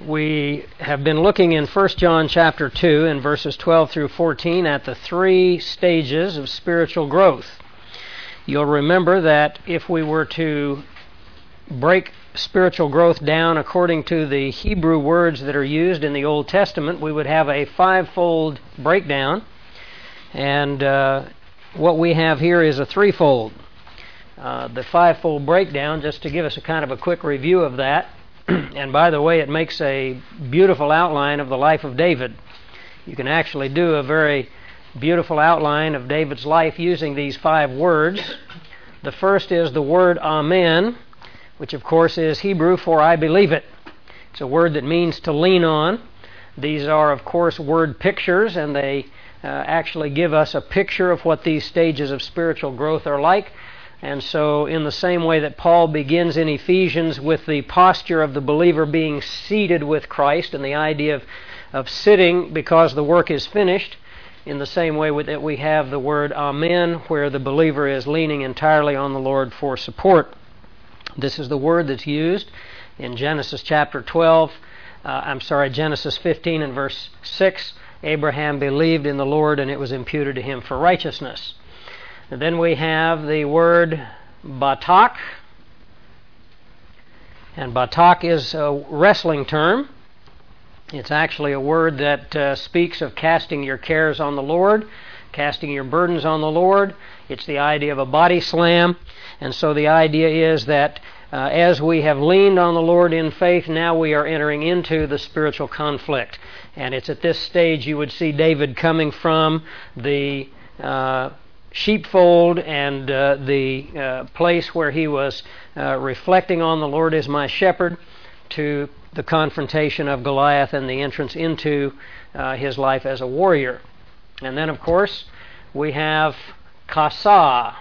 We have been looking in 1 John chapter 2 in verses 12 through 14 at the three stages of spiritual growth. You'll remember that if we were to break spiritual growth down according to the Hebrew words that are used in the Old Testament, we would have a fivefold breakdown. And what we have here is a threefold. The fivefold breakdown, just to give us a kind of a quick review of that, and by the way, it makes a beautiful outline of the life of David. You can actually do a very beautiful outline of David's life using these five words. The first is the word Amen, which of course is Hebrew for I believe it. It's a word that means to lean on. These are of course word pictures, and they actually give us a picture of what these stages of spiritual growth are like. And so in the same way that Paul begins in Ephesians with the posture of the believer being seated with Christ and the idea of sitting because the work is finished, in the same way that we have the word Amen, where the believer is leaning entirely on the Lord for support. This is the word that's used in Genesis 15 and verse 6. Abraham believed in the Lord, and it was imputed to him for righteousness. And then we have the word Batak. And Batak is a wrestling term. It's actually a word that speaks of casting your cares on the Lord, casting your burdens on the Lord. It's the idea of a body slam. And so the idea is that as we have leaned on the Lord in faith, now we are entering into the spiritual conflict. And it's at this stage you would see David coming from the sheepfold and the place where he was reflecting on the Lord as my shepherd to the confrontation of Goliath and the entrance into his life as a warrior. And then, of course, we have Chasah,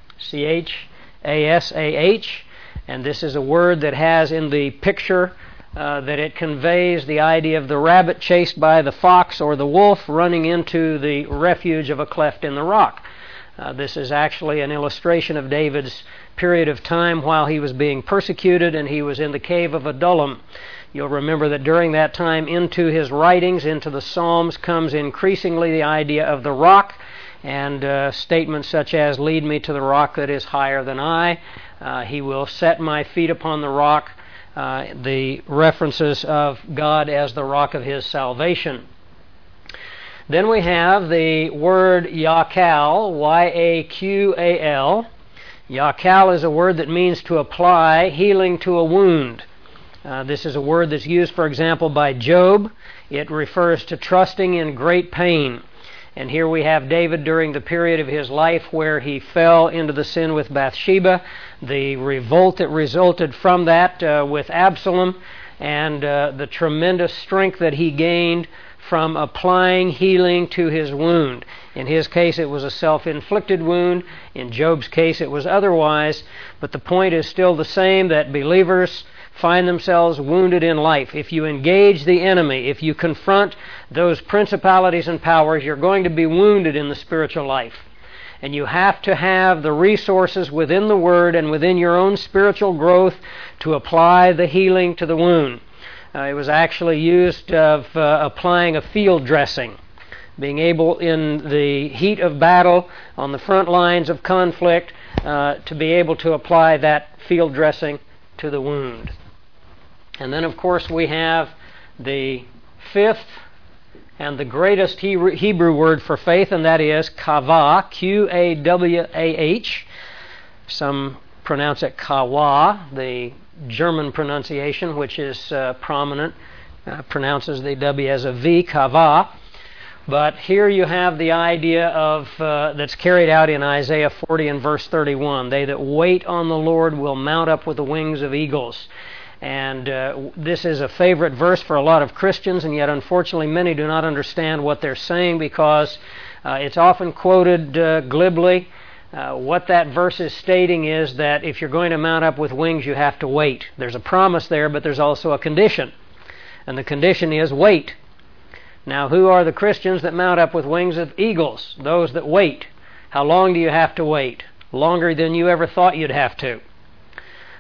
C-H-A-S-A-H, and this is a word that has in the picture that it conveys the idea of the rabbit chased by the fox or the wolf running into the refuge of a cleft in the rock. This is actually an illustration of David's period of time while he was being persecuted and he was in the cave of Adullam. You'll remember that during that time into his writings, into the Psalms, comes increasingly the idea of the rock and statements such as, lead me to the rock that is higher than I. He will set my feet upon the rock. The references of God as the rock of his salvation. Then we have the word Yakal, Y-A-Q-A-L. Yakal is a word that means to apply healing to a wound. This is a word that's used, for example, by Job. It refers to trusting in great pain. And here we have David during the period of his life where he fell into the sin with Bathsheba, the revolt that resulted from that with Absalom, and the tremendous strength that he gained from applying healing to his wound. In his case, it was a self-inflicted wound. In Job's case, it was otherwise. But the point is still the same, that believers find themselves wounded in life. If you engage the enemy, if you confront those principalities and powers, you're going to be wounded in the spiritual life. And you have to have the resources within the Word and within your own spiritual growth to apply the healing to the wound. It was actually used of applying a field dressing, being able in the heat of battle on the front lines of conflict to be able to apply that field dressing to the wound. And then, of course, we have the fifth and the greatest Hebrew word for faith, and that is kavah, Q-A-W-A-H. Some pronounce it kawa, the German pronunciation, which is prominent, pronounces the W as a V, kavah. But here you have the idea of that's carried out in Isaiah 40 and verse 31. They that wait on the Lord will mount up with the wings of eagles. And this is a favorite verse for a lot of Christians, and yet unfortunately many do not understand what they're saying because it's often quoted glibly. What that verse is stating is that if you're going to mount up with wings, you have to wait. There's a promise there, but there's also a condition. And the condition is wait. Now, who are the Christians that mount up with wings of eagles? Those that wait. How long do you have to wait? Longer than you ever thought you'd have to.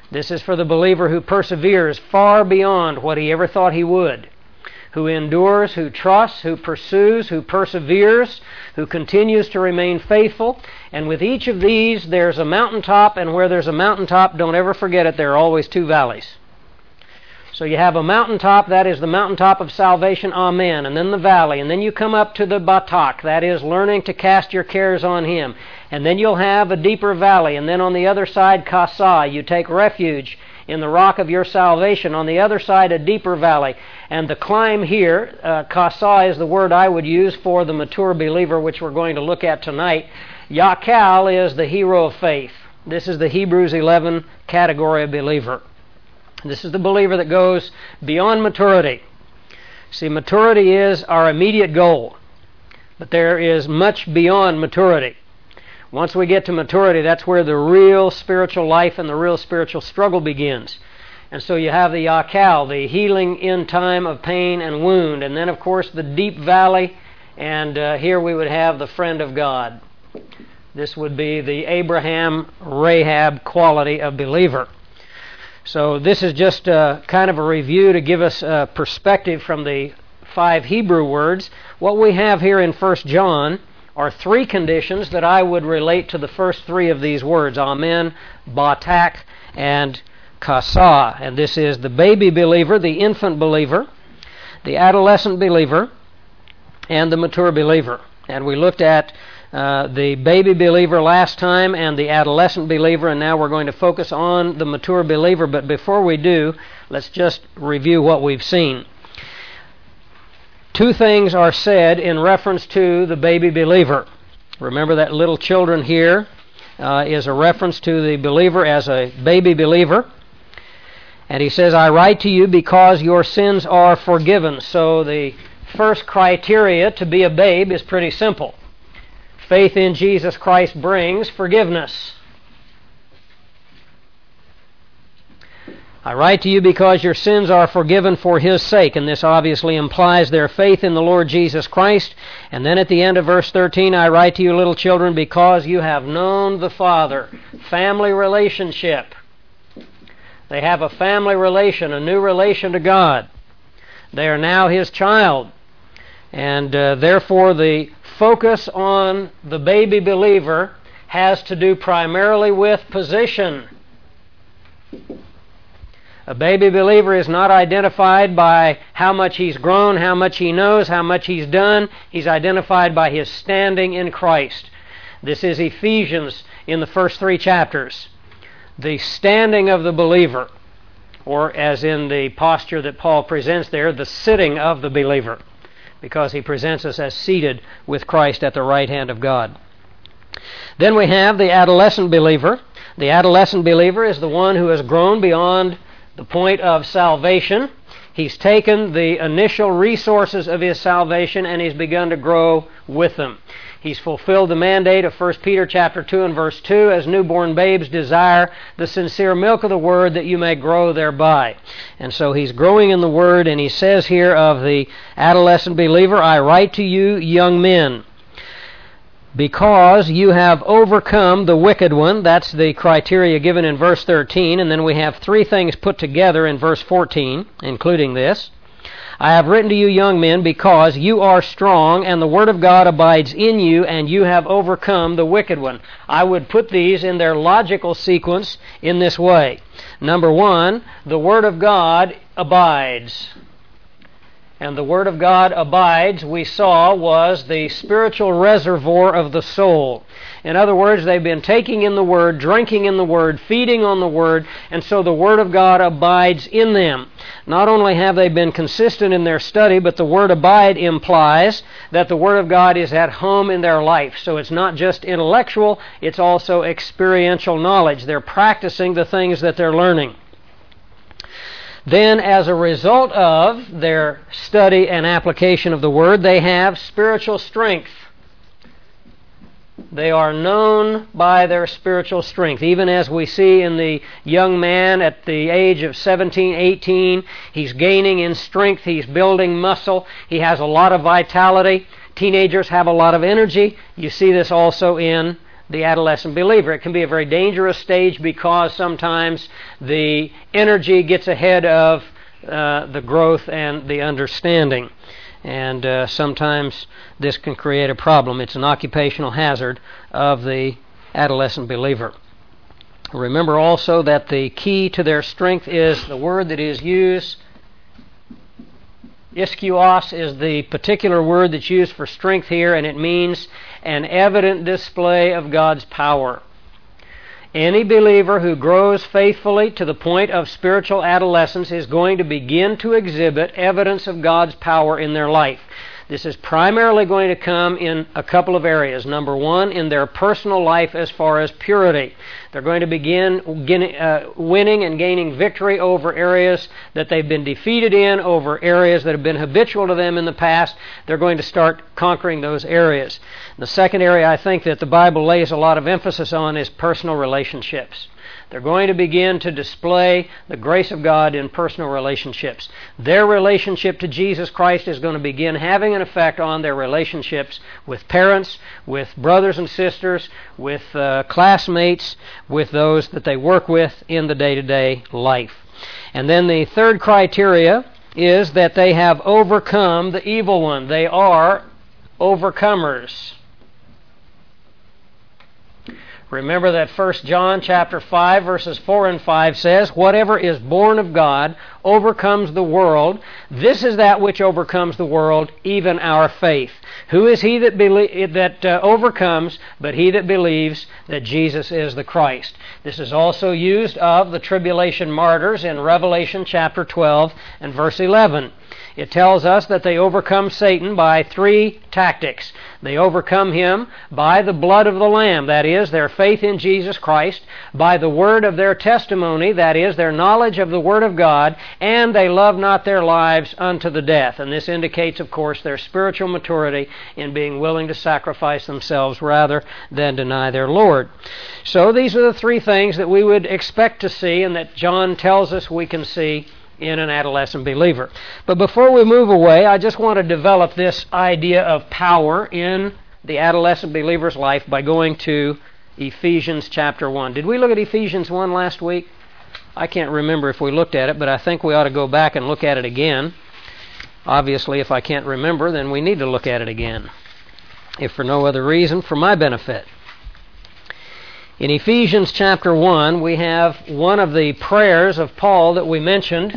This is for the believer who perseveres far beyond what he ever thought he would, who endures, who trusts, who pursues, who perseveres, who continues to remain faithful. And with each of these, there's a mountaintop, and where there's a mountaintop, don't ever forget it, there are always two valleys. So you have a mountaintop, that is the mountaintop of salvation, amen, and then the valley, and then you come up to the batak, that is learning to cast your cares on Him. And then you'll have a deeper valley, and then on the other side, kasa, you take refuge in the rock of your salvation. On the other side, a deeper valley. And the climb here, kasa is the word I would use for the mature believer, which we're going to look at tonight. Yakal is the hero of faith. This is the Hebrews 11 category of believer. This is the believer that goes beyond maturity. See, maturity is our immediate goal, but there is much beyond maturity. Once we get to maturity, that's where the real spiritual life and the real spiritual struggle begins. And so you have the yakal, the healing in time of pain and wound, and then of course the deep valley, and here we would have the friend of God. This would be the Abraham, Rahab quality of believer. So this is just kind of a review to give us a perspective from the 5 Hebrew words. What we have here in 1 John are 3 conditions that I would relate to the first 3 of these words, amen, batak, and kasa. And this is the baby believer, the infant believer, the adolescent believer, and the mature believer. And we looked at the baby believer last time and the adolescent believer, and now we're going to focus on the mature believer. But before we do, let's just review what we've seen. 2 things are said in reference to the baby believer. Remember that little children here is a reference to the believer as a baby believer. And he says, I write to you because your sins are forgiven. So the first criteria to be a babe is pretty simple. Faith in Jesus Christ brings forgiveness. I write to you because your sins are forgiven for His sake. And this obviously implies their faith in the Lord Jesus Christ. And then at the end of verse 13, I write to you, little children, because you have known the Father. Family relationship. They have a family relation, a new relation to God. They are now His child. And therefore the focus on the baby believer has to do primarily with position. A baby believer is not identified by how much he's grown, how much he knows, how much he's done. He's identified by his standing in Christ. This is Ephesians in the first 3 chapters. The standing of the believer, or as in the posture that Paul presents there, the sitting of the believer, because he presents us as seated with Christ at the right hand of God. Then we have the adolescent believer. The adolescent believer is the one who has grown beyond the point of salvation. He's taken the initial resources of his salvation and he's begun to grow with them. He's fulfilled the mandate of 1 Peter chapter 2 and verse 2, as newborn babes desire the sincere milk of the Word that you may grow thereby. And so he's growing in the Word, and he says here of the adolescent believer, I write to you, young men, because you have overcome the wicked one. That's the criteria given in verse 13, and then we have 3 things put together in verse 14, including this. I have written to you, young men, because you are strong, and the Word of God abides in you, and you have overcome the wicked one. I would put these in their logical sequence in this way. Number 1, the Word of God abides. And the Word of God abides, we saw, was the spiritual reservoir of the soul. In other words, they've been taking in the Word, drinking in the Word, feeding on the Word, and so the Word of God abides in them. Not only have they been consistent in their study, but the word abide implies that the Word of God is at home in their life. So it's not just intellectual, it's also experiential knowledge. They're practicing the things that they're learning. Then, as a result of their study and application of the Word, they have spiritual strength. They are known by their spiritual strength. Even as we see in the young man at the age of 17, 18, he's gaining in strength, he's building muscle, he has a lot of vitality. Teenagers have a lot of energy. You see this also in the adolescent believer. It can be a very dangerous stage because sometimes the energy gets ahead of the growth and the understanding. And sometimes this can create a problem. It's an occupational hazard of the adolescent believer. Remember also that the key to their strength is the word that is used. Ischyos is the particular word that's used for strength here, and it means an evident display of God's power. Any believer who grows faithfully to the point of spiritual adolescence is going to begin to exhibit evidence of God's power in their life. This is primarily going to come in a couple of areas. Number one, in their personal life as far as purity. They're going to begin winning and gaining victory over areas that they've been defeated in, over areas that have been habitual to them in the past. They're going to start conquering those areas. The second area I think that the Bible lays a lot of emphasis on is personal relationships. They're going to begin to display the grace of God in personal relationships. Their relationship to Jesus Christ is going to begin having an effect on their relationships with parents, with brothers and sisters, with classmates, with those that they work with in the day-to-day life. And then the third criteria is that they have overcome the evil one. They are overcomers. Remember that 1 John chapter 5 verses 4 and 5 says, "Whatever is born of God overcomes the world. This is that which overcomes the world, even our faith. Who is he that overcomes but he that believes that Jesus is the Christ?" This is also used of the tribulation martyrs in Revelation chapter 12 and verse 11. It tells us that they overcome Satan by three tactics. They overcome him by the blood of the Lamb, that is, their faith in Jesus Christ, by the word of their testimony, that is, their knowledge of the Word of God, and they love not their lives unto the death. And this indicates, of course, their spiritual maturity in being willing to sacrifice themselves rather than deny their Lord. So these are the three things that we would expect to see and that John tells us we can see in an adolescent believer. But before we move away, I just want to develop this idea of power in the adolescent believer's life by going to Ephesians chapter 1. Did we look at Ephesians 1 last week? I can't remember if we looked at it, but I think we ought to go back and look at it again. Obviously, if I can't remember, then we need to look at it again, if for no other reason, for my benefit. In Ephesians chapter 1, we have one of the prayers of Paul that we mentioned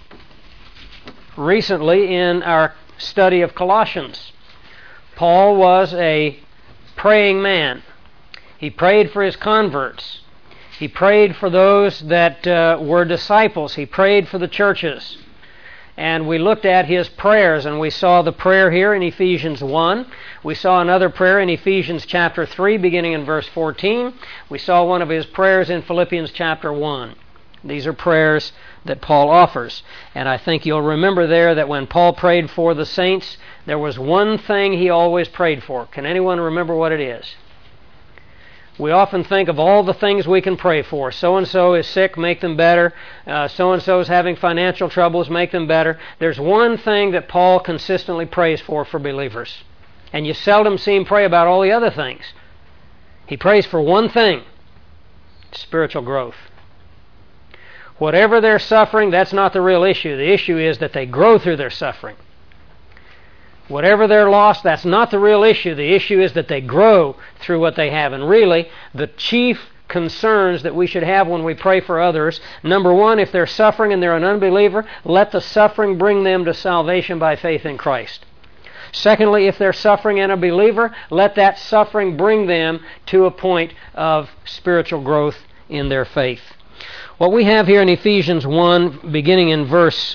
recently in our study of Colossians. Paul was a praying man. He prayed for his converts. He prayed for those that were disciples. He prayed for the churches. And we looked at his prayers, and we saw the prayer here in Ephesians 1. We saw another prayer in Ephesians chapter 3, beginning in verse 14. We saw one of his prayers in Philippians chapter 1. These are prayers that Paul offers. And I think you'll remember there that when Paul prayed for the saints, there was one thing he always prayed for. Can anyone remember what it is? We often think of all the things we can pray for. So-and-so is sick, make them better. So-and-so is having financial troubles, make them better. There's one thing that Paul consistently prays for believers. And you seldom see him pray about all the other things. He prays for one thing: spiritual growth. Whatever they're suffering, that's not the real issue. The issue is that they grow through their suffering. Whatever they're lost, that's not the real issue. The issue is that they grow through what they have. And really, the chief concerns that we should have when we pray for others, number one, if they're suffering and they're an unbeliever, let the suffering bring them to salvation by faith in Christ. Secondly, if they're suffering and a believer, let that suffering bring them to a point of spiritual growth in their faith. What we have here in Ephesians 1, beginning in verse...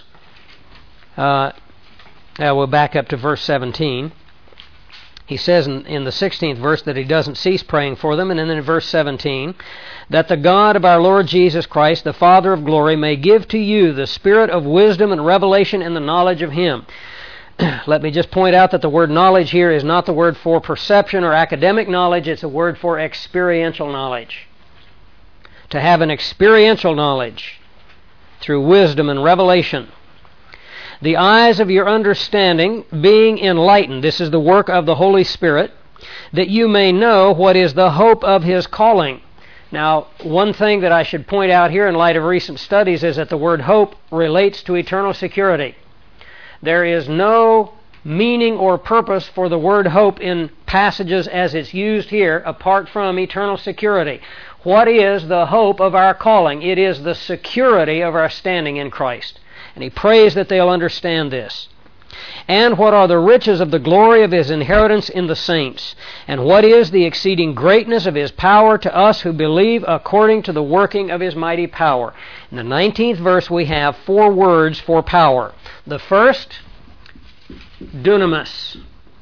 we'll back up to verse 17. He says in the 16th verse that he doesn't cease praying for them. And then in verse 17, that the God of our Lord Jesus Christ, the Father of glory, may give to you the spirit of wisdom and revelation in the knowledge of Him. Let me just point out that the word knowledge here is not the word for perception or academic knowledge. It's a word for experiential knowledge. To have an experiential knowledge through wisdom and revelation. The eyes of your understanding being enlightened. This is the work of the Holy Spirit. that you may know what is the hope of His calling. Now, one thing that I should point out here in light of recent studies is that the word hope relates to eternal security. There is no meaning or purpose for the word hope in passages as it's used here apart from eternal security. What is the hope of our calling? It is the security of our standing in Christ. And he prays that they'll understand this. And what are the riches of the glory of His inheritance in the saints? And what is the exceeding greatness of His power to us who believe according to the working of His mighty power? In the 19th verse we have 4 words for power. The first, dunamis.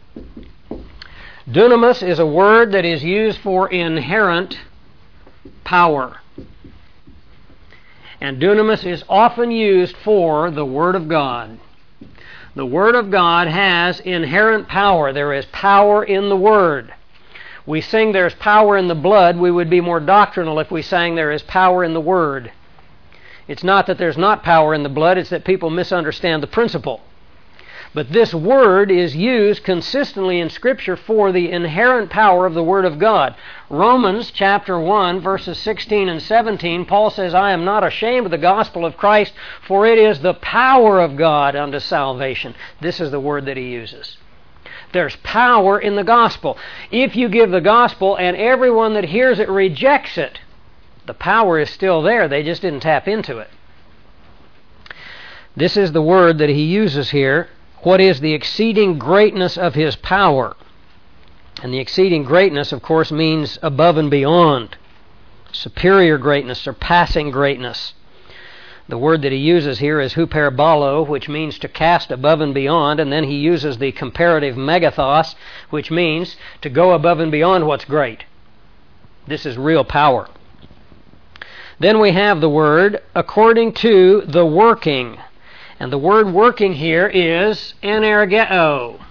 Dunamis is a word that is used for inherent power. And dunamis is often used for the Word of God. The Word of God has inherent power. There is power in the Word. We sing there's power in the blood. We would be more doctrinal if we sang there is power in the Word. It's not that there's not power in the blood, it's that people misunderstand the principle. But this word is used consistently in Scripture for the inherent power of the Word of God. Romans chapter 1, verses 16 and 17, Paul says, I am not ashamed of the gospel of Christ, for it is the power of God unto salvation. This is the word that he uses. There's power in the gospel. If you give the gospel and everyone that hears it rejects it, the power is still there. They just didn't tap into it. This is the word that he uses here. What is the exceeding greatness of His power? And the exceeding greatness, of course, means above and beyond. Superior greatness, surpassing greatness. The word that he uses here is huperbalo, which means to cast above and beyond, and then he uses the comparative megathos, which means to go above and beyond what's great. This is real power. Then we have the word according to the working. And the word working here is energeo.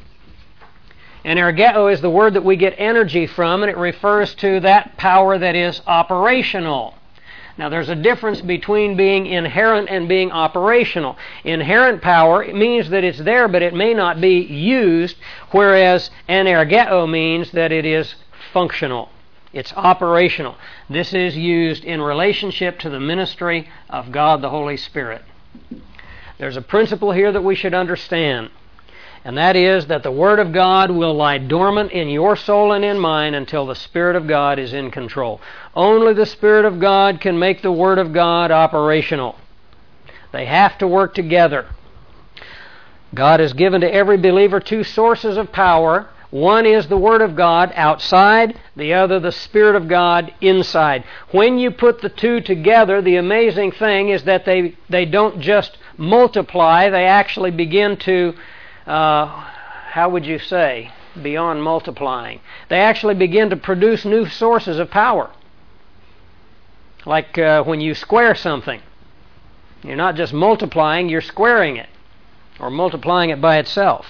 Energeo is the word that we get energy from, and it refers to that power that is operational. Now, there's a difference between being inherent and being operational. Inherent power means that it's there, but it may not be used, whereas energeo means that it is functional. It's operational. This is used in relationship to the ministry of God the Holy Spirit. There's a principle here that we should understand, and that is that the Word of God will lie dormant in your soul and in mine until the Spirit of God is in control. Only the Spirit of God can make the Word of God operational. They have to work together. God has given to every believer 2 sources of power. One is the Word of God outside, the other the Spirit of God inside. When you put the 2 together, the amazing thing is that they don't just multiply, they actually begin to, how would you say, beyond multiplying. They actually begin to produce new sources of power. Like when you square something. You're not just multiplying, you're squaring it, or multiplying it by itself.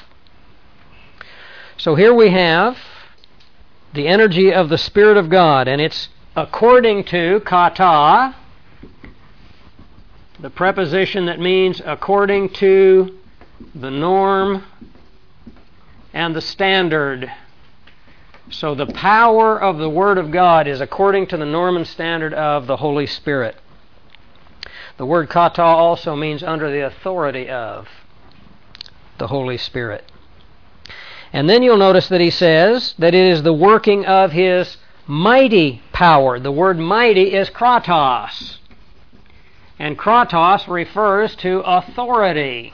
So here we have the energy of the Spirit of God, and it's according to kata, the preposition that means according to the norm and the standard. So the power of the Word of God is according to the norm and standard of the Holy Spirit. The word kata also means under the authority of the Holy Spirit. And then you'll notice that he says that it is the working of His mighty power. The word mighty is kratos. And kratos refers to authority.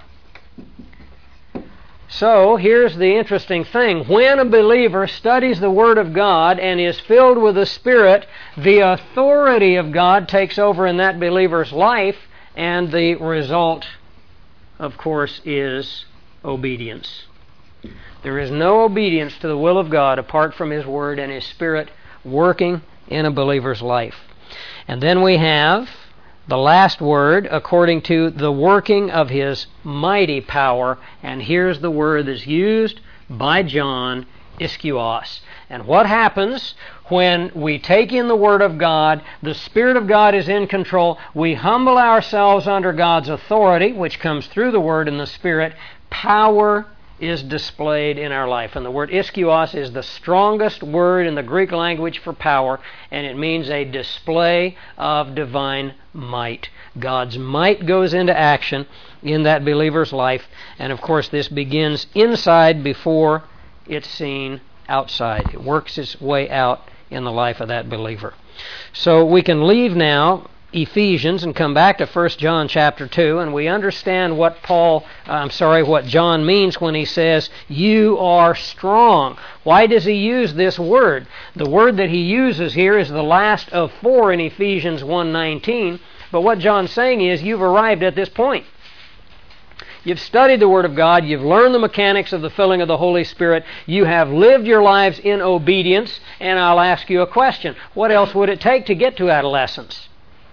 So here's the interesting thing. When a believer studies the Word of God and is filled with the Spirit, the authority of God takes over in that believer's life, and the result, of course, is obedience. There is no obedience to the will of God apart from His Word and His Spirit working in a believer's life. And then we have the last word, according to the working of His mighty power. And here's the word that's used by John, ischyos. And what happens when we take in the Word of God, the Spirit of God is in control, we humble ourselves under God's authority, which comes through the Word and the Spirit, power is displayed in our life. And the word ischyos is the strongest word in the Greek language for power, and it means a display of divine might. God's might goes into action in that believer's life, and of course this begins inside before it's seen outside. It works its way out in the life of that believer. So we can leave now Ephesians and come back to 1 John chapter 2, and we understand what John means when he says, you are strong. Why does he use this word? The word that he uses here is the last of 4 in Ephesians 1:19, but what John's saying is, you've arrived at this point. You've studied the Word of God. You've learned the mechanics of the filling of the Holy Spirit. You have lived your lives in obedience, and I'll ask you a question. What else would it take to get to adolescence?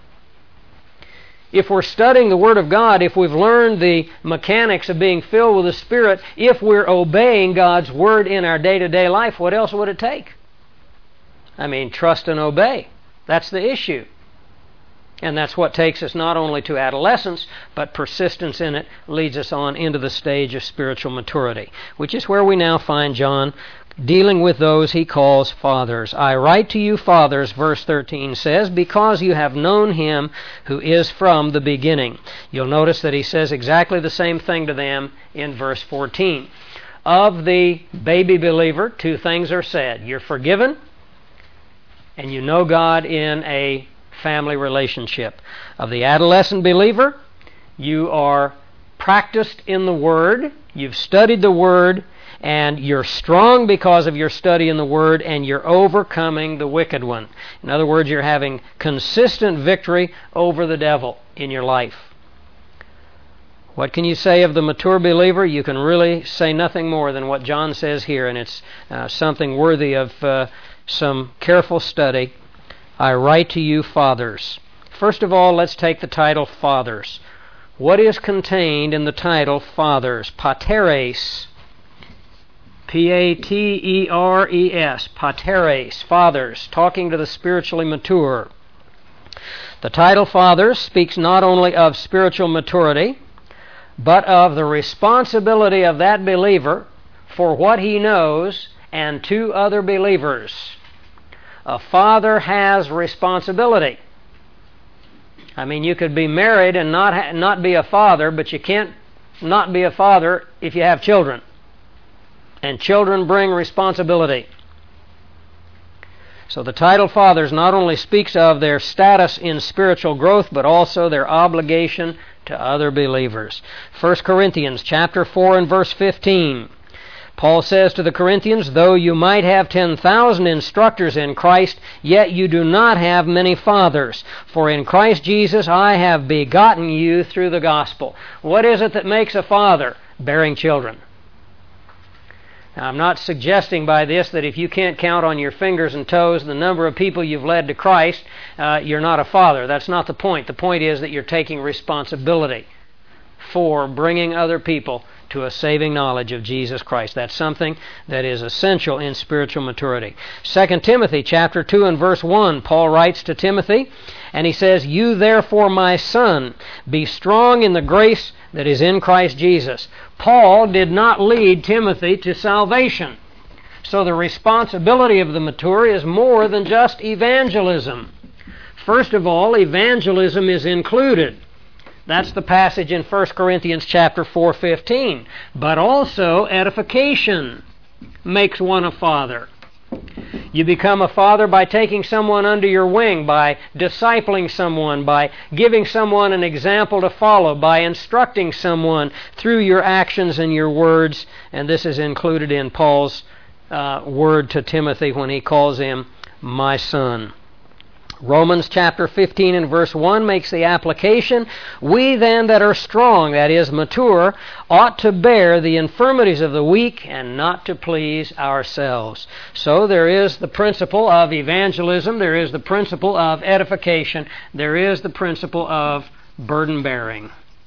If we're studying the Word of God, if we've learned the mechanics of being filled with the Spirit, if we're obeying God's Word in our day-to-day life, what else would it take? Trust and obey. That's the issue. And that's what takes us not only to adolescence, but persistence in it leads us on into the stage of spiritual maturity, which is where we now find John dealing with those he calls fathers. I write to you, fathers, verse 13 says, because you have known him who is from the beginning. You'll notice that he says exactly the same thing to them in verse 14. Of the baby believer, 2 things are said. You're forgiven, and you know God in a family relationship. Of the adolescent believer, you are practiced in the Word, you've studied the Word, and you're strong because of your study in the Word, and you're overcoming the wicked one. In other words, you're having consistent victory over the devil in your life. What can you say of the mature believer? You can really say nothing more than what John says here, and it's something worthy of some careful study. I write to you, fathers. First of all, let's take the title fathers. What is contained in the title fathers? Pateres. P-A-T-E-R-E-S. Pateres. Fathers. Talking to the spiritually mature. The title fathers speaks not only of spiritual maturity, but of the responsibility of that believer for what he knows and to other believers. A father has responsibility. You could be married and not be a father, but you can't not be a father if you have children. And children bring responsibility. So the title fathers not only speaks of their status in spiritual growth, but also their obligation to other believers. 1 Corinthians chapter 4 and verse 15. Paul says to the Corinthians, though you might have 10,000 instructors in Christ, yet you do not have many fathers. For in Christ Jesus I have begotten you through the gospel. What is it that makes a father? Bearing children. Now, I'm not suggesting by this that if you can't count on your fingers and toes the number of people you've led to Christ, you're not a father. That's not the point. The point is that you're taking responsibility for bringing other people to a saving knowledge of Jesus Christ. That's something that is essential in spiritual maturity. 2 Timothy chapter 2 and verse 1, Paul writes to Timothy, and he says, you therefore, my son, be strong in the grace that is in Christ Jesus. Paul did not lead Timothy to salvation. So the responsibility of the mature is more than just evangelism. First of all, evangelism is included. That's the passage in 1 Corinthians chapter 4:15. But also edification makes one a father. You become a father by taking someone under your wing, by discipling someone, by giving someone an example to follow, by instructing someone through your actions and your words. And this is included in Paul's word to Timothy when he calls him my son. Romans chapter 15 and verse 1 makes the application, we then that are strong, that is mature, ought to bear the infirmities of the weak and not to please ourselves. So there is the principle of evangelism, there is the principle of edification, there is the principle of burden bearing.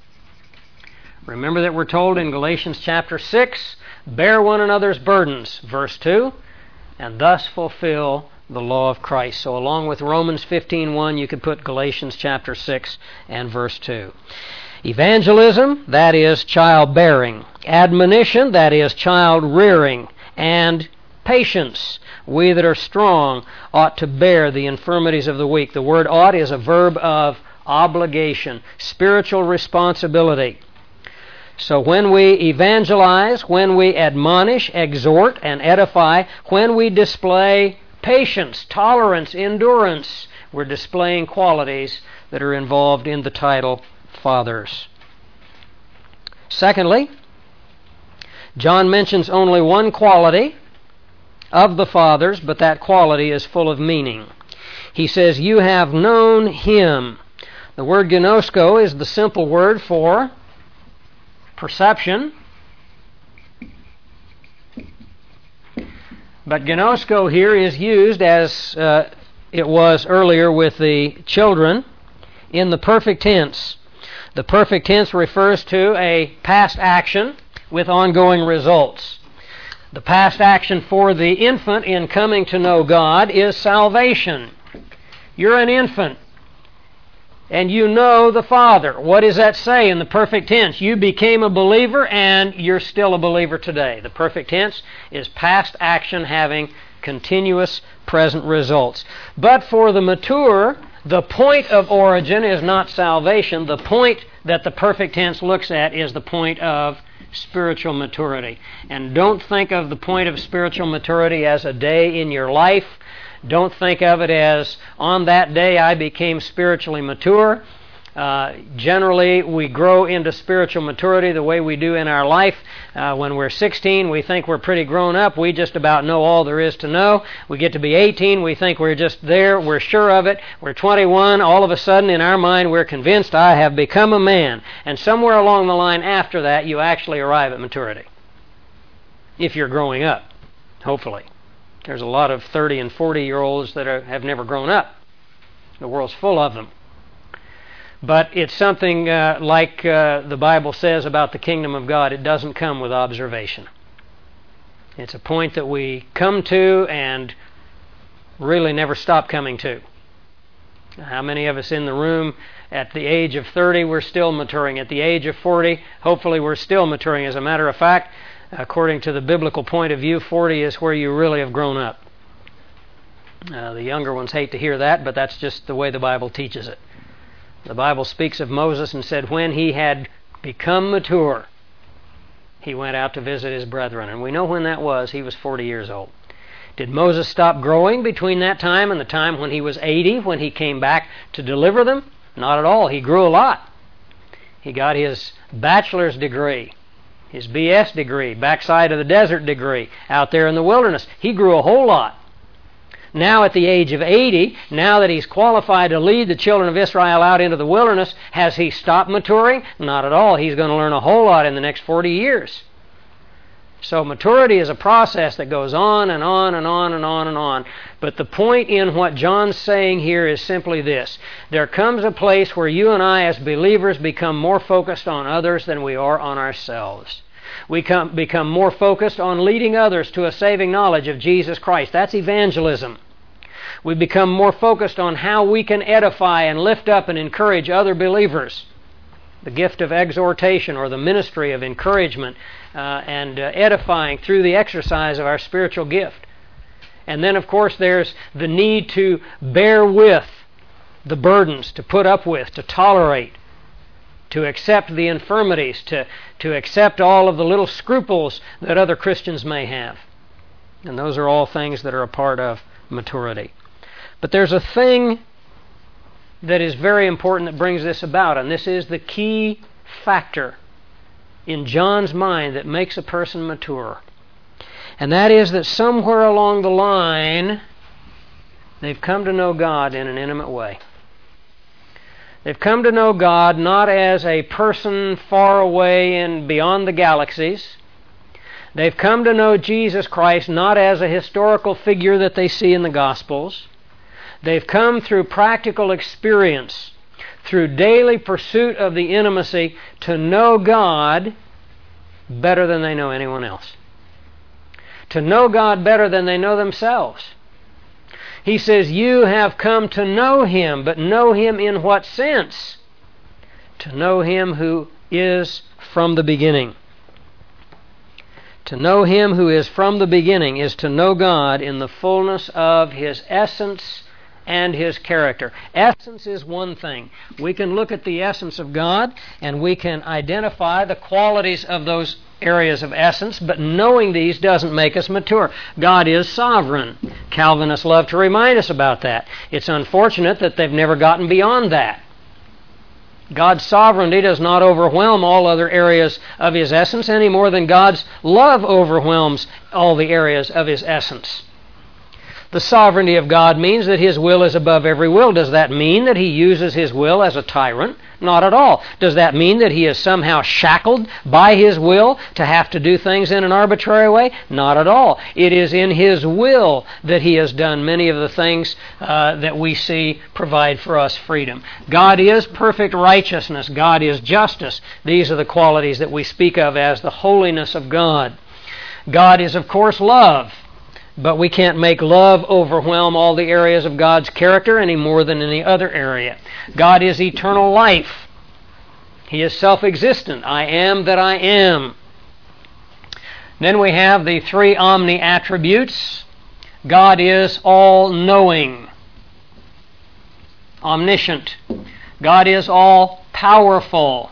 Remember that we're told in Galatians chapter 6, bear one another's burdens, verse 2, and thus fulfill the law of Christ. So along with Romans 15:1, you could put Galatians chapter 6 and verse 2. Evangelism, that is childbearing. Admonition, that is child rearing. And patience. We that are strong ought to bear the infirmities of the weak. The word ought is a verb of obligation, spiritual responsibility. So when we evangelize, when we admonish, exhort, and edify, when we display patience, tolerance, endurance, we're displaying qualities that are involved in the title fathers. Secondly, John mentions only one quality of the fathers, but that quality is full of meaning. He says, "You have known him." The word gnosko is the simple word for perception. But gnosko here is used as it was earlier with the children in the perfect tense. The perfect tense refers to a past action with ongoing results. The past action for the infant in coming to know God is salvation. You're an infant, and you know the Father. What does that say in the perfect tense? You became a believer, and you're still a believer today. The perfect tense is past action having continuous present results. But for the mature, the point of origin is not salvation. The point that the perfect tense looks at is the point of spiritual maturity. And don't think of the point of spiritual maturity as a day in your life. Don't think of it as, on that day I became spiritually mature. Generally, we grow into spiritual maturity the way we do in our life. When we're 16, we think we're pretty grown up. We just about know all there is to know. We get to be 18, we think we're just there. We're sure of it. We're 21. All of a sudden, in our mind, we're convinced I have become a man. And somewhere along the line after that, you actually arrive at maturity. If you're growing up, hopefully. There's a lot of 30 and 40-year-olds that have never grown up. The world's full of them. But it's something like the Bible says about the kingdom of God. It doesn't come with observation. It's a point that we come to and really never stop coming to. How many of us in the room at the age of 30 we're still maturing? At the age of 40, hopefully we're still maturing. As a matter of fact, according to the biblical point of view, 40 is where you really have grown up. The younger ones hate to hear that, but that's just the way the Bible teaches it. The Bible speaks of Moses and said when he had become mature, he went out to visit his brethren. And we know when that was. He was 40 years old. Did Moses stop growing between that time and the time when he was 80, when he came back to deliver them? Not at all. He grew a lot. He got his bachelor's degree, his BS degree, backside of the desert degree, out there in the wilderness. He grew a whole lot. Now at the age of 80, now that he's qualified to lead the children of Israel out into the wilderness, has he stopped maturing? Not at all. He's going to learn a whole lot in the next 40 years. So maturity is a process that goes on and on and on and on and on. But the point in what John's saying here is simply this. There comes a place where you and I as believers become more focused on others than we are on ourselves. We become more focused on leading others to a saving knowledge of Jesus Christ. That's evangelism. We become more focused on how we can edify and lift up and encourage other believers. The gift of exhortation or the ministry of encouragement and edifying through the exercise of our spiritual gift. And then, of course, there's the need to bear with the burdens, to put up with, to tolerate, to accept the infirmities, to accept all of the little scruples that other Christians may have. And those are all things that are a part of maturity. But there's a thing that is very important that brings this about, and this is the key factor in John's mind that makes a person mature. And that is that somewhere along the line, they've come to know God in an intimate way. They've come to know God not as a person far away and beyond the galaxies. They've come to know Jesus Christ not as a historical figure that they see in the Gospels. They've come through practical experience, through daily pursuit of the intimacy, to know God better than they know anyone else. To know God better than they know themselves. He says, you have come to know Him, but know Him in what sense? To know Him who is from the beginning. To know Him who is from the beginning is to know God in the fullness of His essence and His character. Essence is one thing. We can look at the essence of God and we can identify the qualities of those areas of essence, but knowing these doesn't make us mature. God is sovereign. Calvinists love to remind us about that. It's unfortunate that they've never gotten beyond that. God's sovereignty does not overwhelm all other areas of His essence any more than God's love overwhelms all the areas of His essence. The sovereignty of God means that His will is above every will. Does that mean that He uses His will as a tyrant? Not at all. Does that mean that He is somehow shackled by His will to have to do things in an arbitrary way? Not at all. It is in His will that He has done many of the things that we see provide for us freedom. God is perfect righteousness. God is justice. These are the qualities that we speak of as the holiness of God. God is, of course, love. But we can't make love overwhelm all the areas of God's character any more than any other area. God is eternal life. He is self-existent. I am that I am. Then we have the three omni attributes. God is all-knowing, omniscient. God is all-powerful,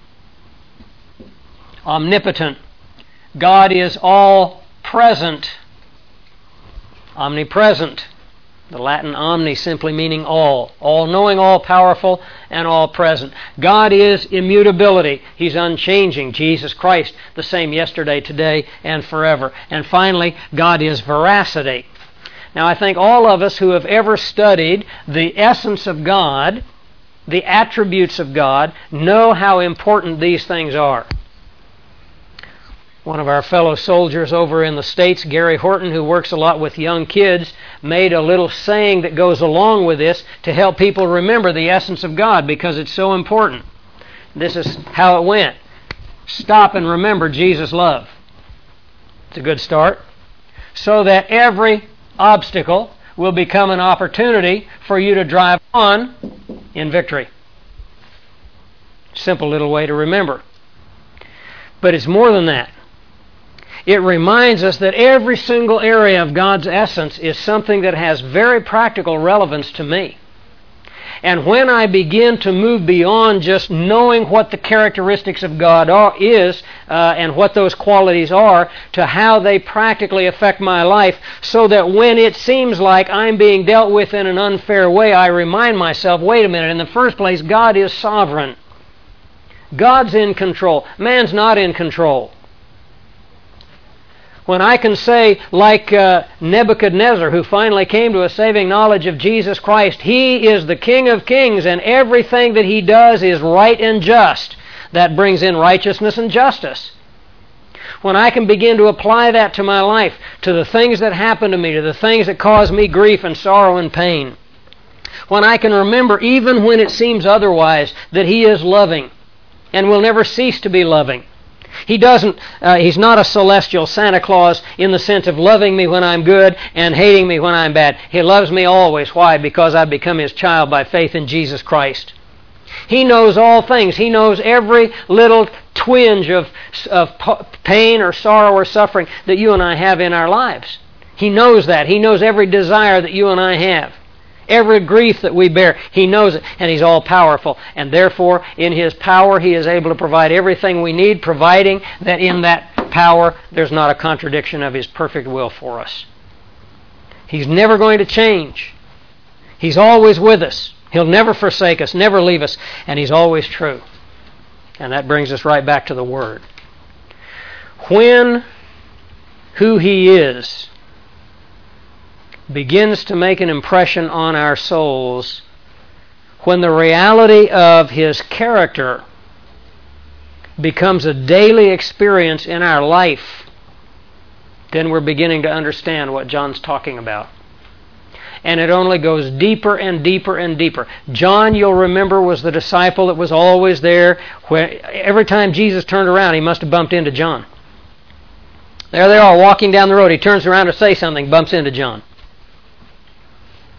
omnipotent. God is all-present, omnipresent. The Latin omni simply meaning all. All-knowing, all-powerful, and all-present. God is immutability. He's unchanging. Jesus Christ, the same yesterday, today, and forever. And finally, God is veracity. Now, I think all of us who have ever studied the essence of God, the attributes of God, know how important these things are. One of our fellow soldiers over in the States, Gary Horton, who works a lot with young kids, made a little saying that goes along with this to help people remember the essence of God because it's so important. This is how it went. Stop and remember Jesus' love. It's a good start. So that every obstacle will become an opportunity for you to drive on in victory. Simple little way to remember. But it's more than that. It reminds us that every single area of God's essence is something that has very practical relevance to me. And when I begin to move beyond just knowing what the characteristics of God is and what those qualities are to how they practically affect my life, so that when it seems like I'm being dealt with in an unfair way, I remind myself, wait a minute, in the first place, God is sovereign. God's in control. Man's not in control. When I can say, like Nebuchadnezzar, who finally came to a saving knowledge of Jesus Christ, He is the King of Kings, and everything that He does is right and just. That brings in righteousness and justice. When I can begin to apply that to my life, to the things that happen to me, to the things that cause me grief and sorrow and pain. When I can remember, even when it seems otherwise, that He is loving and will never cease to be loving. He's not a celestial Santa Claus in the sense of loving me when I'm good and hating me when I'm bad. He loves me always. Why? Because I've become His child by faith in Jesus Christ. He knows all things. He knows every little twinge of pain or sorrow or suffering that you and I have in our lives. He knows that. He knows every desire that you and I have. Every grief that we bear, He knows it, and He's all-powerful. And therefore, in His power, He is able to provide everything we need, providing that in that power there's not a contradiction of His perfect will for us. He's never going to change. He's always with us. He'll never forsake us, never leave us, and He's always true. And that brings us right back to the Word. When who He is begins to make an impression on our souls, when the reality of His character becomes a daily experience in our life, then we're beginning to understand what John's talking about. And it only goes deeper and deeper and deeper. John, you'll remember, was the disciple that was always there. Every time Jesus turned around, he must have bumped into John. There they are, walking down the road. He turns around to say something, bumps into John.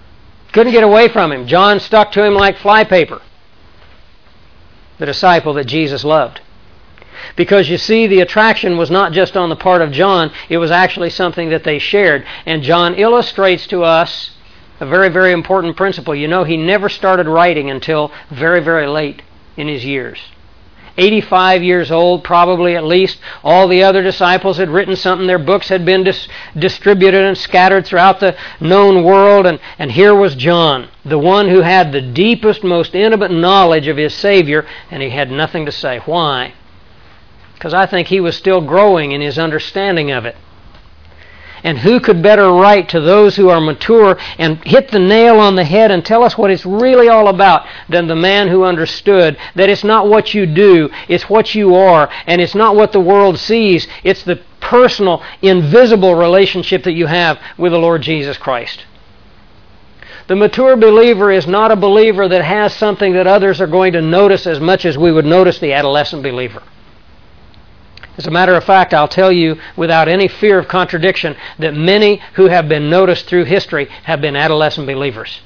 Couldn't get away from him. John stuck to him like flypaper. The disciple that Jesus loved. Because you see, the attraction was not just on the part of John, it was actually something that they shared. And John illustrates to us a very, very important principle. You know, he never started writing until very, very late in his years. 85 years old, probably at least. All the other disciples had written something. Their books had been distributed and scattered throughout the known world. And here was John, the one who had the deepest, most intimate knowledge of his Savior, and he had nothing to say. Why? Because I think he was still growing in his understanding of it. And who could better write to those who are mature and hit the nail on the head and tell us what it's really all about than the man who understood that it's not what you do, it's what you are, and it's not what the world sees, it's the personal, invisible relationship that you have with the Lord Jesus Christ. The mature believer is not a believer that has something that others are going to notice as much as we would notice the adolescent believer. As a matter of fact, I'll tell you without any fear of contradiction that many who have been noticed through history have been adolescent believers.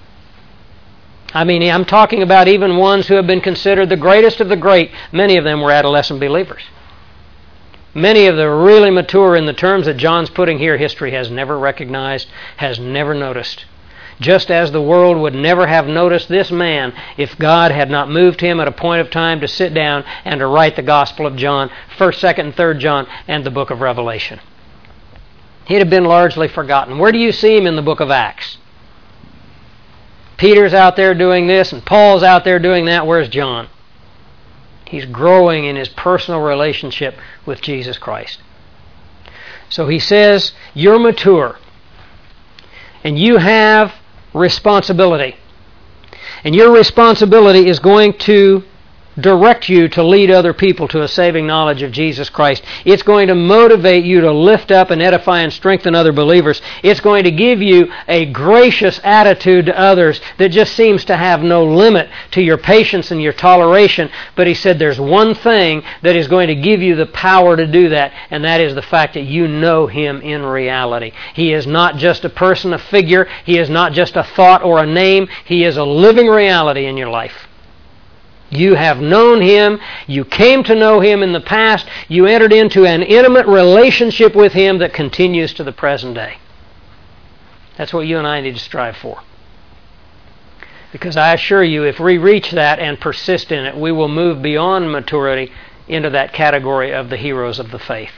I mean, I'm talking about even ones who have been considered the greatest of the great. Many of them were adolescent believers. Many of the really mature, in the terms that John's putting here, history has never recognized, has never noticed. Just as the world would never have noticed this man if God had not moved him at a point of time to sit down and to write the Gospel of John, 1st, 2nd, and 3rd John, and the book of Revelation. He'd have been largely forgotten. Where do you see him in the book of Acts? Peter's out there doing this, and Paul's out there doing that. Where's John? He's growing in his personal relationship with Jesus Christ. So he says, you're mature, and you have responsibility. And your responsibility is going to direct you to lead other people to a saving knowledge of Jesus Christ. It's going to motivate you to lift up and edify and strengthen other believers. It's going to give you a gracious attitude to others that just seems to have no limit to your patience and your toleration. But he said there's one thing that is going to give you the power to do that, and that is the fact that you know Him in reality. He is not just a person, a figure. He is not just a thought or a name. He is a living reality in your life. You have known Him. You came to know Him in the past. You entered into an intimate relationship with Him that continues to the present day. That's what you and I need to strive for. Because I assure you, if we reach that and persist in it, we will move beyond maturity into that category of the heroes of the faith.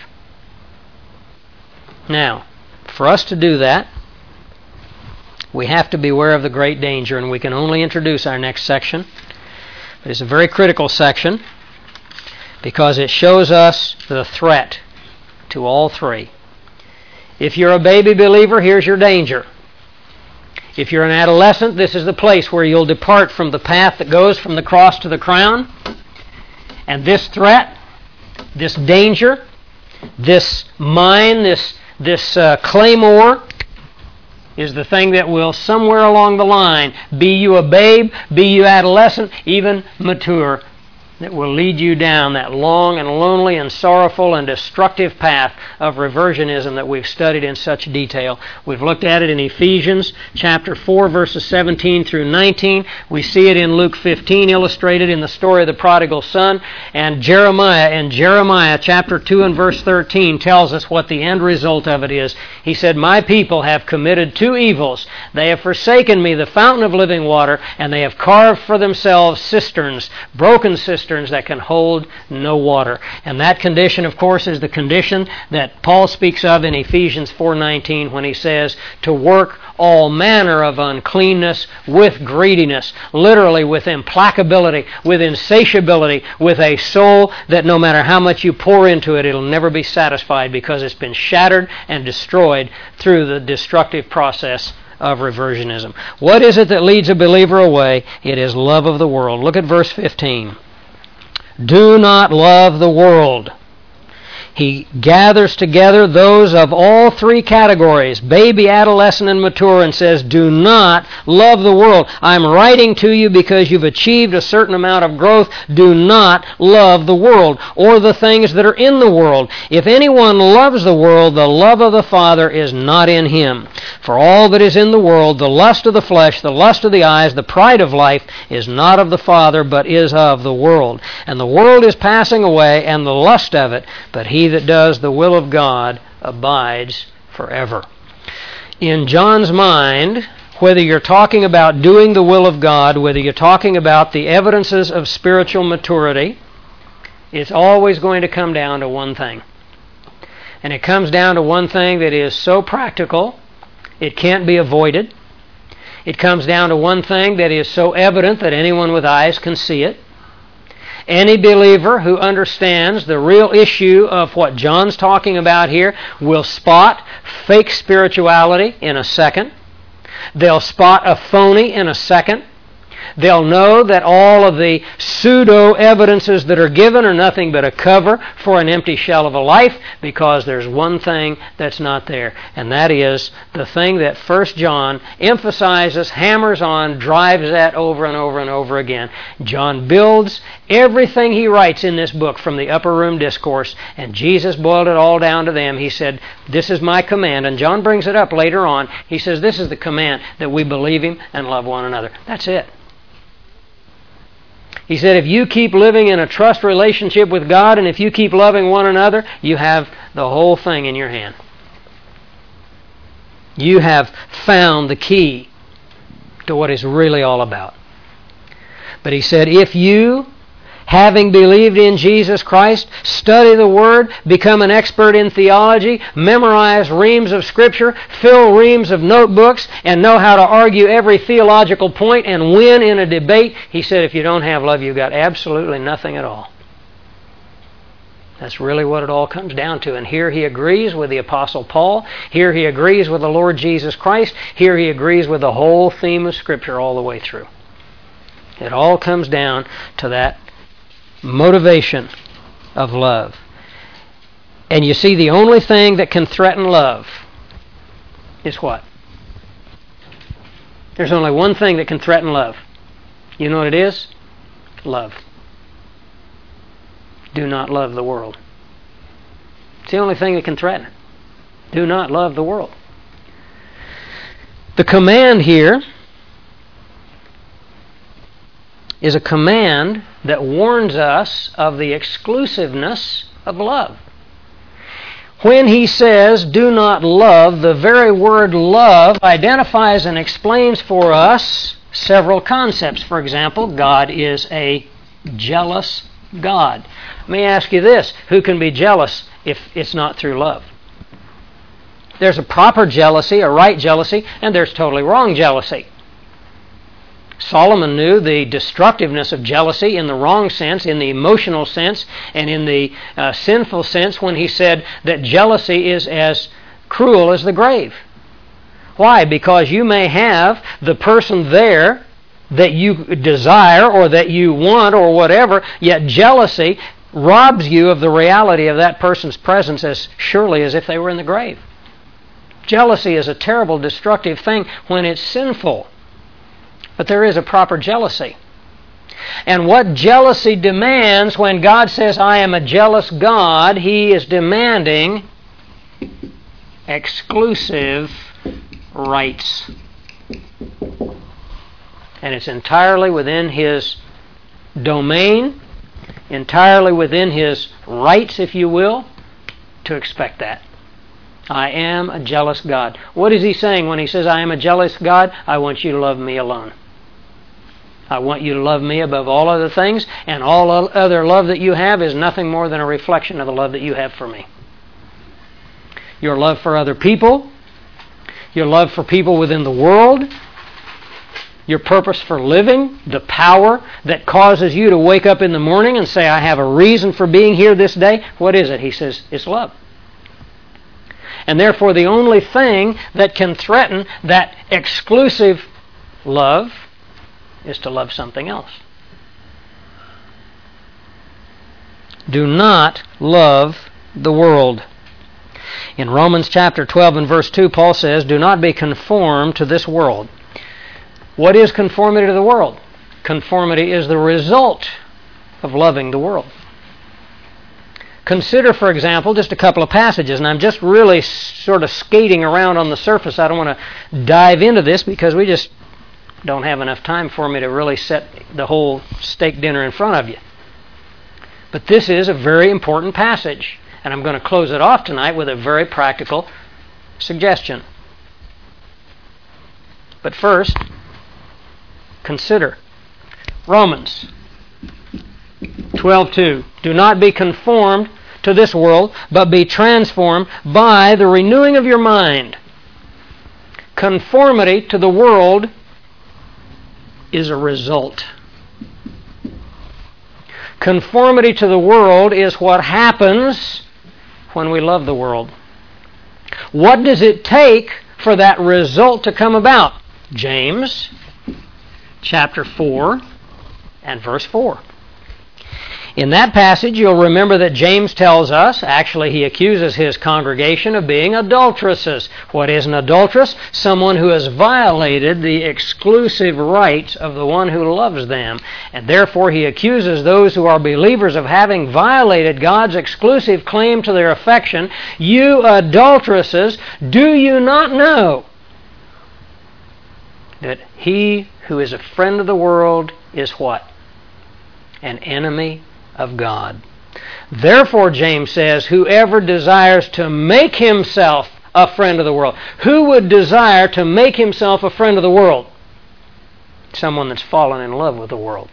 Now, for us to do that, we have to beware of the great danger, and we can only introduce our next section. It's a very critical section because it shows us the threat to all three. If you're a baby believer, here's your danger. If you're an adolescent, this is the place where you'll depart from the path that goes from the cross to the crown. And this threat, this danger, this mine, this claymore, is the thing that will somewhere along the line, be you a babe, be you adolescent, even mature, that will lead you down that long and lonely and sorrowful and destructive path of reversionism that we've studied in such detail. We've looked at it in Ephesians chapter 4, verses 17 through 19. We see it in Luke 15, illustrated in the story of the prodigal son. And Jeremiah, in Jeremiah chapter 2 and verse 13, tells us what the end result of it is. He said, "My people have committed two evils. They have forsaken me, the fountain of living water, and they have carved for themselves cisterns, broken cisterns, that can hold no water." And that condition, of course, is the condition that Paul speaks of in Ephesians 4:19 when he says to work all manner of uncleanness with greediness, literally with implacability, with insatiability, with a soul that no matter how much you pour into it, it'll never be satisfied because it's been shattered and destroyed through the destructive process of reversionism. What is it that leads a believer away? It is love of the world. Look at verse 15. Do not love the world, he gathers together those of all three categories, baby, adolescent, and mature, and says, do not love the world. I'm writing to you because you've achieved a certain amount of growth. Do not love the world or the things that are in the world. If anyone loves the world, the love of the Father is not in him. For all that is in the world, the lust of the flesh, the lust of the eyes, the pride of life, is not of the Father, but is of the world. And the world is passing away, and the lust of it, but he that does the will of God abides forever. In John's mind, whether you're talking about doing the will of God, whether you're talking about the evidences of spiritual maturity, it's always going to come down to one thing. And it comes down to one thing that is so practical, it can't be avoided. It comes down to one thing that is so evident that anyone with eyes can see it. Any believer who understands the real issue of what John's talking about here will spot fake spirituality in a second. They'll spot a phony in a second. They'll know that all of the pseudo-evidences that are given are nothing but a cover for an empty shell of a life, because there's one thing that's not there, and that is the thing that 1 John emphasizes, hammers on, drives at over and over and over again. John builds everything he writes in this book from the Upper Room Discourse, and Jesus boiled it all down to them. He said, this is my command, and John brings it up later on. He says, this is the command, that we believe him and love one another. That's it. He said, if you keep living in a trust relationship with God, and if you keep loving one another, you have the whole thing in your hand. You have found the key to what it's really all about. But he said, if you, having believed in Jesus Christ, study the Word, become an expert in theology, memorize reams of Scripture, fill reams of notebooks, and know how to argue every theological point and win in a debate, he said, if you don't have love, you've got absolutely nothing at all. That's really what it all comes down to. And here he agrees with the Apostle Paul. Here he agrees with the Lord Jesus Christ. Here he agrees with the whole theme of Scripture all the way through. It all comes down to that motivation of love. And you see, the only thing that can threaten love is what? There's only one thing that can threaten love. You know what it is? Love. Do not love the world. It's the only thing that can threaten it. Do not love the world. The command here is a command that warns us of the exclusiveness of love. When he says, do not love, the very word love identifies and explains for us several concepts. For example, God is a jealous God. Let me ask you this, who can be jealous if it's not through love? There's a proper jealousy, a right jealousy, and there's totally wrong jealousy. Solomon knew the destructiveness of jealousy in the wrong sense, in the emotional sense, and in the sinful sense when he said that jealousy is as cruel as the grave. Why? Because you may have the person there that you desire or that you want or whatever, yet jealousy robs you of the reality of that person's presence as surely as if they were in the grave. Jealousy is a terrible, destructive thing when it's sinful. But there is a proper jealousy. And what jealousy demands when God says, I am a jealous God, he is demanding exclusive rights. And it's entirely within his domain, entirely within his rights, if you will, to expect that. I am a jealous God. What is he saying when he says, I am a jealous God? I want you to love me alone. I want you to love me above all other things, and all other love that you have is nothing more than a reflection of the love that you have for me. Your love for other people, your love for people within the world, your purpose for living, the power that causes you to wake up in the morning and say, I have a reason for being here this day. What is it? He says, it's love. And therefore the only thing that can threaten that exclusive love is to love something else. Do not love the world. In Romans chapter 12 and verse 2, Paul says, "Do not be conformed to this world." What is conformity to the world? Conformity is the result of loving the world. Consider, for example, just a couple of passages, and I'm just really sort of skating around on the surface. I don't want to dive into this because we just don't have enough time for me to really set the whole steak dinner in front of you. But this is a very important passage, and I'm going to close it off tonight with a very practical suggestion. But first, consider Romans 12:2. "Do not be conformed to this world, but be transformed by the renewing of your mind." Conformity to the world is a result. Conformity to the world is what happens when we love the world. What does it take for that result to come about? James chapter 4 and verse 4. In that passage, you'll remember that James tells us, actually he accuses his congregation of being adulteresses. What is an adulteress? Someone who has violated the exclusive rights of the one who loves them. And therefore he accuses those who are believers of having violated God's exclusive claim to their affection. "You adulteresses, do you not know that he who is a friend of the world is what? An enemy of God. Therefore," James says, "whoever desires to make himself a friend of the world." Who would desire to make himself a friend of the world? Someone that's fallen in love with the world.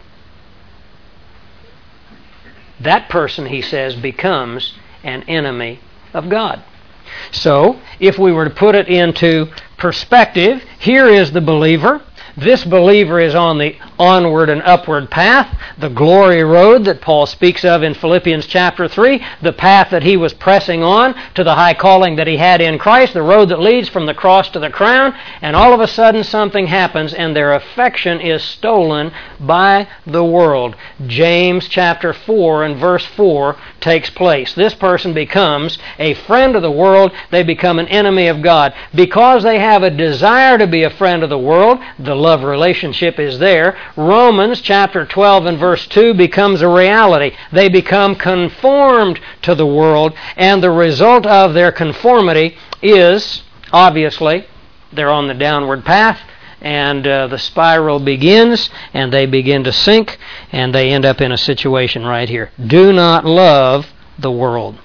That person, he says, becomes an enemy of God. So, if we were to put it into perspective, here is the believer. This believer is on the onward and upward path, the glory road that Paul speaks of in Philippians chapter 3, the path that he was pressing on to the high calling that he had in Christ, the road that leads from the cross to the crown, and all of a sudden something happens and their affection is stolen by the world. James chapter 4 and verse 4 takes place. This person becomes a friend of the world, they become an enemy of God. Because they have a desire to be a friend of the world, the love relationship is there. Romans chapter 12 and verse 2 becomes a reality. They become conformed to the world, and the result of their conformity is, obviously, they're on the downward path, and the spiral begins, and they begin to sink, and they end up in a situation right here. Do not love the world.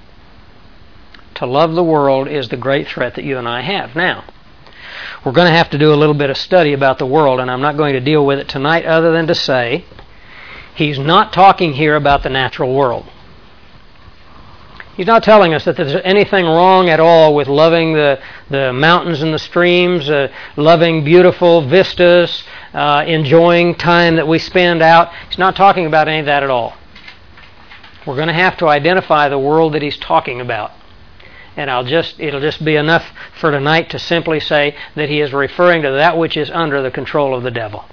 To love the world is the great threat that you and I have. Now, we're going to have to do a little bit of study about the world, and I'm not going to deal with it tonight other than to say he's not talking here about the natural world. He's not telling us that there's anything wrong at all with loving the mountains and the streams, loving beautiful vistas, enjoying time that we spend out. He's not talking about any of that at all. We're going to have to identify the world that he's talking about. And it'll just be enough for tonight to simply say that he is referring to that which is under the control of the devil.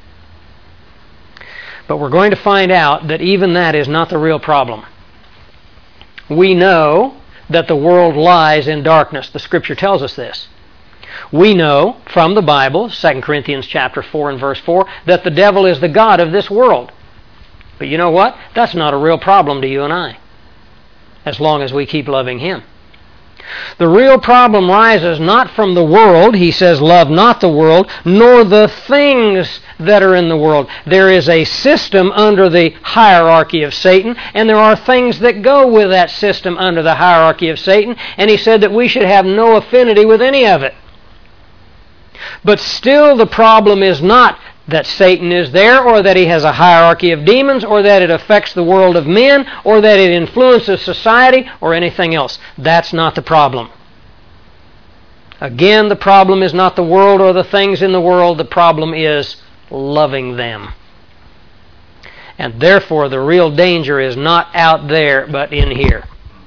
But we're going to find out that even that is not the real problem. We know that the world lies in darkness. The Scripture tells us this. We know from the Bible, 2 Corinthians chapter 4 and verse 4, that the devil is the god of this world. But you know what? That's not a real problem to you and I, as long as we keep loving him. The real problem rises not from the world, he says, love not the world, nor the things that are in the world. There is a system under the hierarchy of Satan, and there are things that go with that system under the hierarchy of Satan, and he said that we should have no affinity with any of it. But still the problem is not that Satan is there, or that he has a hierarchy of demons, or that it affects the world of men, or that it influences society, or anything else. That's not the problem. Again, the problem is not the world or the things in the world. The problem is loving them. And therefore, the real danger is not out there, but in here.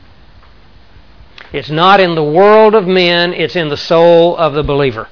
It's not in the world of men, it's in the soul of the believer.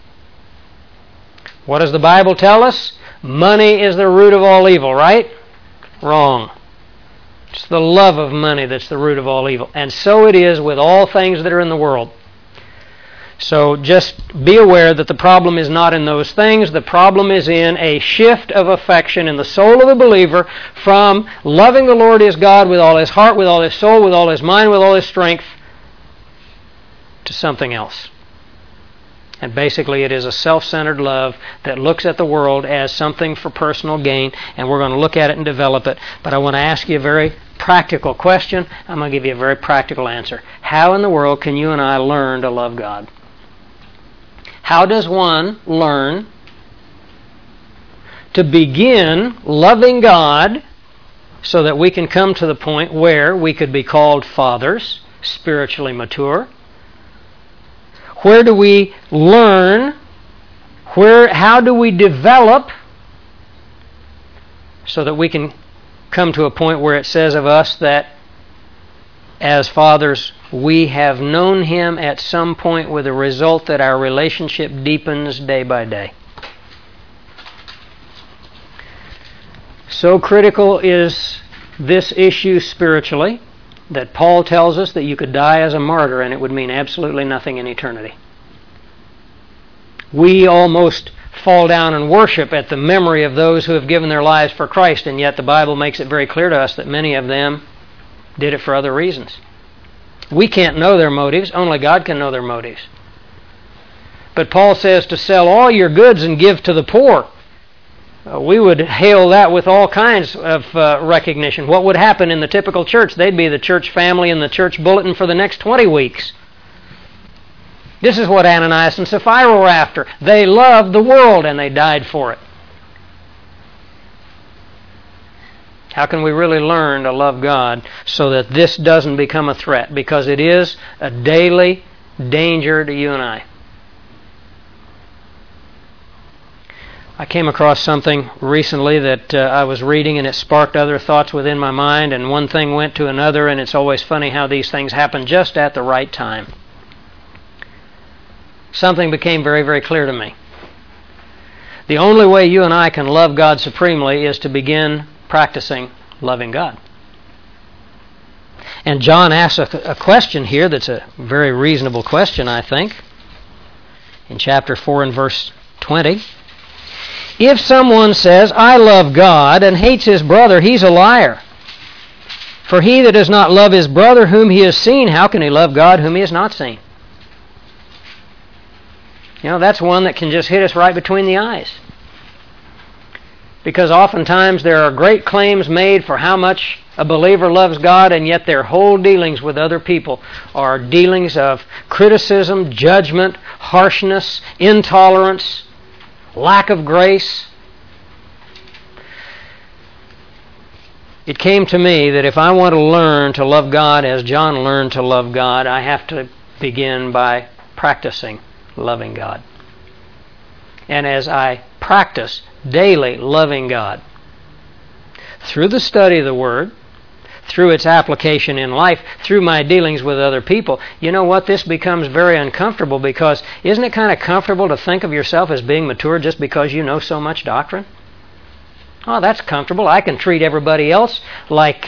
What does the Bible tell us? Money is the root of all evil, right? Wrong. It's the love of money that's the root of all evil. And so it is with all things that are in the world. So just be aware that the problem is not in those things. The problem is in a shift of affection in the soul of the believer from loving the Lord his God with all his heart, with all his soul, with all his mind, with all his strength, to something else. And basically it is a self-centered love that looks at the world as something for personal gain, and we're going to look at it and develop it. But I want to ask you a very practical question. I'm going to give you a very practical answer. How in the world can you and I learn to love God? How does one learn to begin loving God so that we can come to the point where we could be called fathers, spiritually mature? Where do we learn? How do we develop so that we can come to a point where it says of us that as fathers, we have known Him at some point with the result that our relationship deepens day by day? So critical is this issue spiritually that Paul tells us that you could die as a martyr and it would mean absolutely nothing in eternity. We almost fall down and worship at the memory of those who have given their lives for Christ, and yet the Bible makes it very clear to us that many of them did it for other reasons. We can't know their motives. Only God can know their motives. But Paul says to sell all your goods and give to the poor. We would hail that with all kinds of recognition. What would happen in the typical church? They'd be the church family in the church bulletin for the next 20 weeks. This is what Ananias and Sapphira were after. They loved the world and they died for it. How can we really learn to love God so that this doesn't become a threat? Because it is a daily danger to you and I. I came across something recently that I was reading, and it sparked other thoughts within my mind, and one thing went to another, and it's always funny how these things happen just at the right time. Something became very, very clear to me. The only way you and I can love God supremely is to begin practicing loving God. And John asks a question here that's a very reasonable question, I think. In chapter 4 and verse 20. If someone says, I love God, and hates his brother, he's a liar. For he that does not love his brother whom he has seen, how can he love God whom he has not seen? You know, that's one that can just hit us right between the eyes. Because oftentimes there are great claims made for how much a believer loves God, and yet their whole dealings with other people are dealings of criticism, judgment, harshness, intolerance, lack of grace. It came to me that if I want to learn to love God as John learned to love God, I have to begin by practicing loving God. And as I practice daily loving God, through the study of the Word, through its application in life, through my dealings with other people, you know what? This becomes very uncomfortable, because isn't it kind of comfortable to think of yourself as being mature just because you know so much doctrine? Oh, that's comfortable. I can treat everybody else like,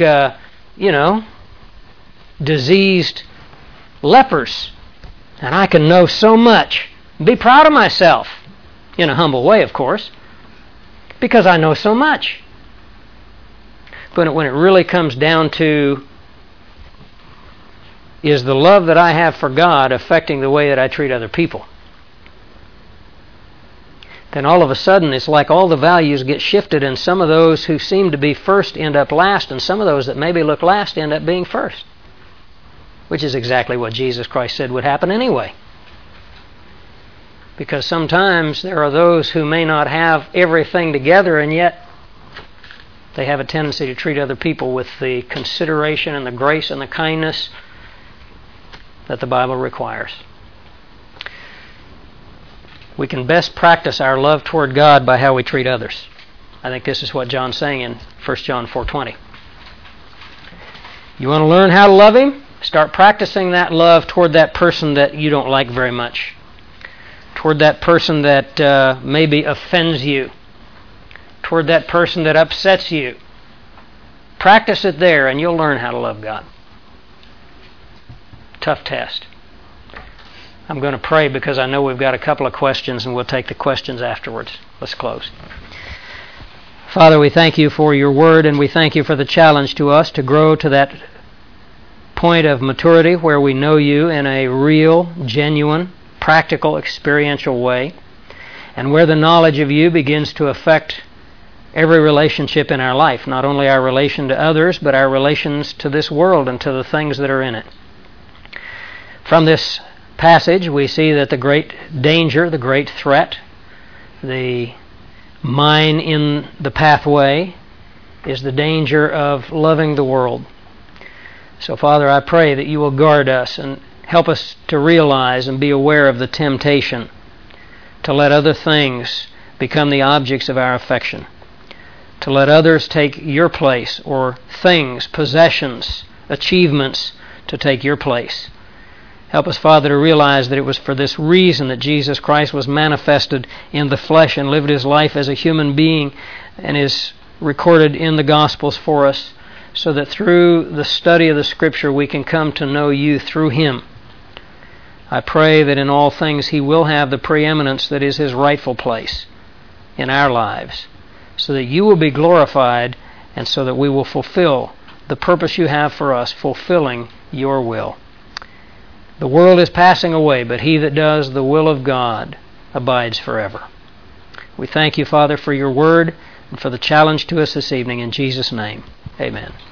diseased lepers. And I can know so much. Be proud of myself. In a humble way, of course. Because I know so much. But when it really comes down to, is the love that I have for God affecting the way that I treat other people? Then all of a sudden it's like all the values get shifted, and some of those who seem to be first end up last, and some of those that maybe look last end up being first. Which is exactly what Jesus Christ said would happen anyway. Because sometimes there are those who may not have everything together, and yet they have a tendency to treat other people with the consideration and the grace and the kindness that the Bible requires. We can best practice our love toward God by how we treat others. I think this is what John's saying in 1 John 4:20. You want to learn how to love Him? Start practicing that love toward that person that you don't like very much. Toward that person that maybe offends you. Toward that person that upsets you. Practice it there and you'll learn how to love God. Tough test. I'm going to pray because I know we've got a couple of questions and we'll take the questions afterwards. Let's close. Father, we thank you for your word and we thank you for the challenge to us to grow to that point of maturity where we know you in a real, genuine, practical, experiential way, and where the knowledge of you begins to affect every relationship in our life, not only our relation to others, but our relations to this world and to the things that are in it. From this passage, we see that the great danger, the great threat, the mine in the pathway is the danger of loving the world. So, Father, I pray that you will guard us and help us to realize and be aware of the temptation to let other things become the objects of our affection, to let others take your place, or things, possessions, achievements to take your place. Help us, Father, to realize that it was for this reason that Jesus Christ was manifested in the flesh and lived his life as a human being and is recorded in the Gospels for us, so that through the study of the Scripture we can come to know you through him. I pray that in all things he will have the preeminence that is his rightful place in our lives, so that you will be glorified and so that we will fulfill the purpose you have for us, fulfilling your will. The world is passing away, but he that does the will of God abides forever. We thank you, Father, for your word and for the challenge to us this evening. In Jesus' name, amen.